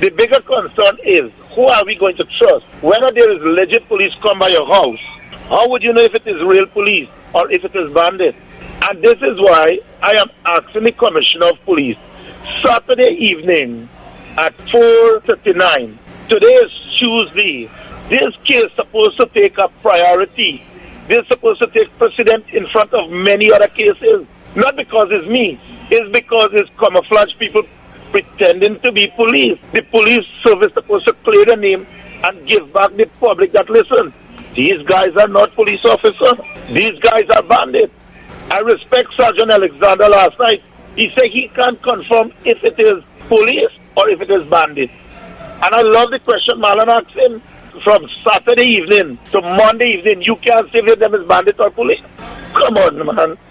The bigger concern is, who are we going to trust? Whether there is legit police come by your house, how would you know if it is real police or if it is bandit? And this is why I am asking the Commissioner of Police, Saturday evening at 4:39. Today is Tuesday. This case is supposed to take a priority. This is supposed to take precedent in front of many other cases. Not because it's me. It's because it's camouflage people pretending to be police. The police service is supposed to clear the name and give back the public that, listen, these guys are not police officers. These guys are bandits. I respect Sergeant Alexander last night. He said he can't confirm if it is police or if it is bandit. And I love the question Marlon asked him. From Saturday evening to Monday evening, you can't say if them is bandit or police. Come on, man.